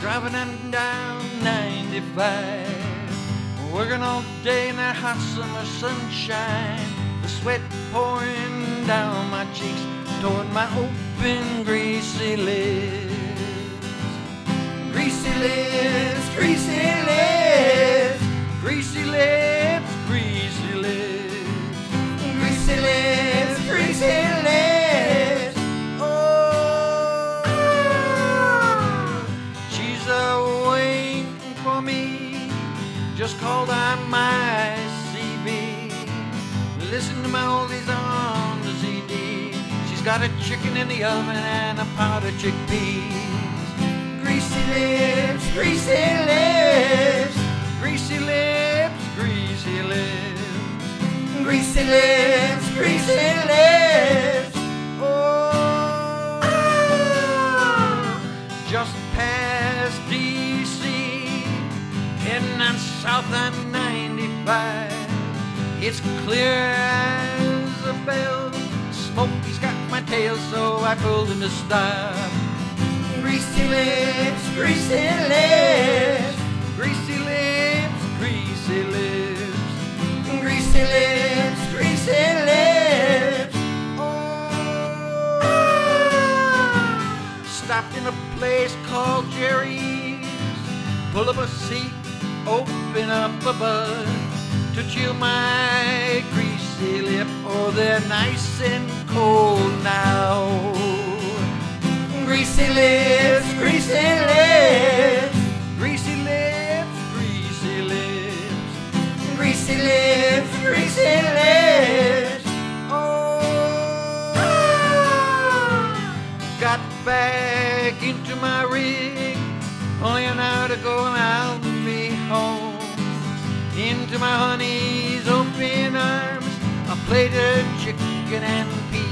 driving them down 95, working all day in that hot summer sunshine, the sweat pouring down my cheeks toward my open greasy lips. Greasy lips, greasy lips, greasy lips, greasy lips, greasy lips, greasy lips. Oh, she's waiting for me, just called on my CB. Listen to my oldies on the CD. She's got a chicken in the oven and a pot of chickpeas. Greasy lips, greasy lips, greasy lips, greasy lips, greasy lips, greasy lips. Oh, just past DC, heading on south on 95. It's clear as a bell. Smokey's got my tail, so I pulled him to stop. Greasy lips, greasy lips, greasy lips, greasy lips, greasy lips, greasy lips. Oh, stopped in a place called Jerry's, pull up a seat, open up a bud to chill my greasy lip. Oh, they're nice and cold now. Greasy lips, greasy lips, greasy lips, greasy lips, greasy lips, greasy lips. Oh, got back into my rig, only an hour to go and I'll be home. Into my honey's open arms, a plate of chicken and peas.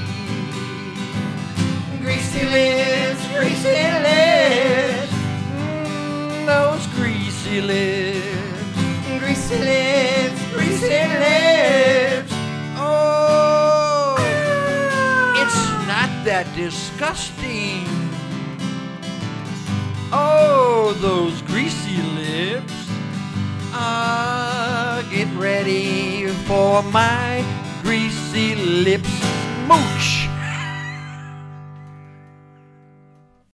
Greasy lips, greasy lips, those greasy lips, greasy lips, greasy lips. Oh, it's not that disgusting. Oh, those greasy lips. Get ready for my greasy lips